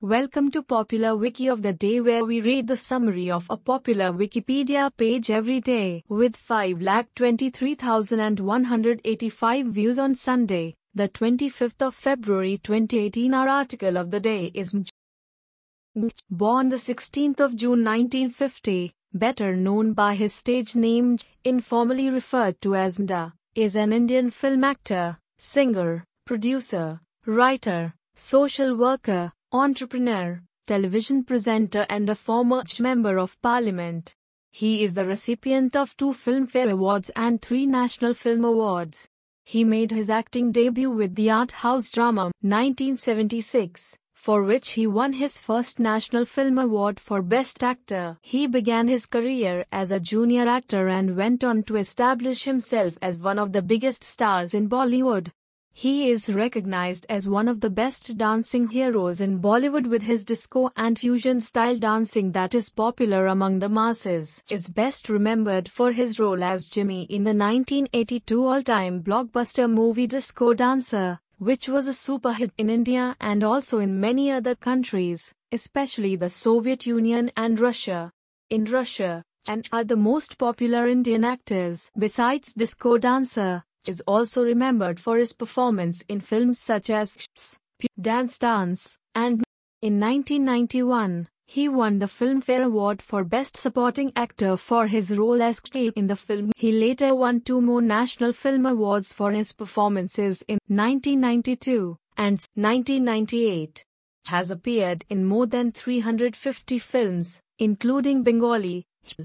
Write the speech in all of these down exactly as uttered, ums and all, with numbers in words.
Welcome to Popular Wiki of the Day, where we read the summary of a popular Wikipedia page every day. With five lakh twenty-three thousand one hundred eighty-five views on Sunday, the twenty-fifth of February twenty eighteen, our article of the day is M. Born the sixteenth of June nineteen fifty, better known by his stage name, informally referred to as M D A, is an Indian film actor, singer, producer, writer, social worker, entrepreneur, television presenter and a former member of parliament. He is the recipient of two Filmfare Awards and three National Film Awards. He made his acting debut with the art house drama nineteen seventy-six, for which he won his first National Film Award for Best Actor. He began his career as a junior actor and went on to establish himself as one of the biggest stars in Bollywood. He is recognized as one of the best dancing heroes in Bollywood, with his disco and fusion style dancing that is popular among the masses. He is best remembered for his role as Jimmy in the nineteen eighty-two all-time blockbuster movie Disco Dancer, which was a super hit in India and also in many other countries, especially the Soviet Union and Russia. In Russia, and are the most popular Indian actors. Besides Disco Dancer, is also remembered for his performance in films such as Dance Dance, and in nineteen ninety-one, he won the Filmfare Award for Best Supporting Actor for his role as K in the film. He later won two more National Film Awards for his performances in nineteen ninety-two and nineteen ninety-eight. Has appeared in more than three hundred fifty films, including Bengali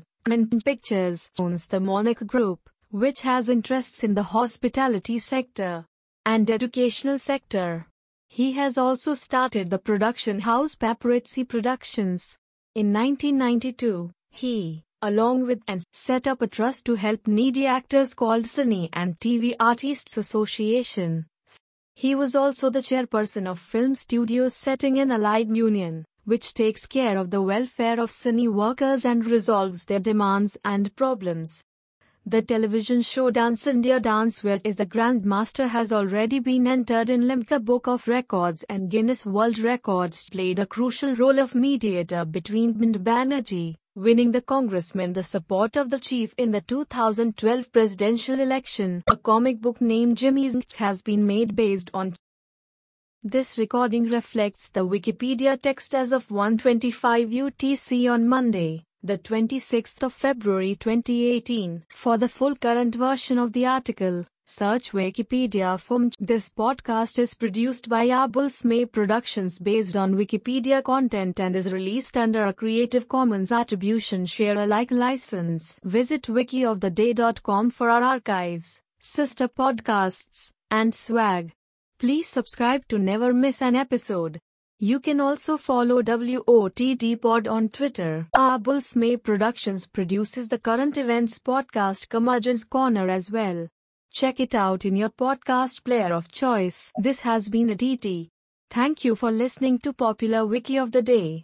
and Pictures. Owns the Monarch Group, which has interests in the hospitality sector and educational sector. He has also started the production house Paparazzi Productions. In nineteen ninety-two, he, along with and set up a trust to help needy actors called Cine and T V Artists Association. He was also the chairperson of Film Studios Setting and Allied Union, which takes care of the welfare of cine workers and resolves their demands and problems. The television show Dance India Dance, where is the Grandmaster, has already been entered in Limca Book of Records and Guinness World Records. Played a crucial role of mediator between Mamata Banerjee, winning the congressman the support of the chief in the two thousand twelve presidential election. A comic book named Jimmy's has been made based on. This recording reflects the Wikipedia text as of one twenty-five U T C on Monday, the twenty-sixth of February twenty eighteen. For the full current version of the article, search Wikipedia for M. This podcast is produced by Abul Smay Productions based on Wikipedia content and is released under a Creative Commons Attribution Share Alike license. Visit wiki of the day dot com for our archives, sister podcasts, and swag. Please subscribe to never miss an episode. You can also follow W O T D Pod on Twitter. Abul Smay Productions produces the current events podcast Curmudgeon's Corner as well. Check it out in your podcast player of choice. This has been a T T. Thank you for listening to Popular Wiki of the Day.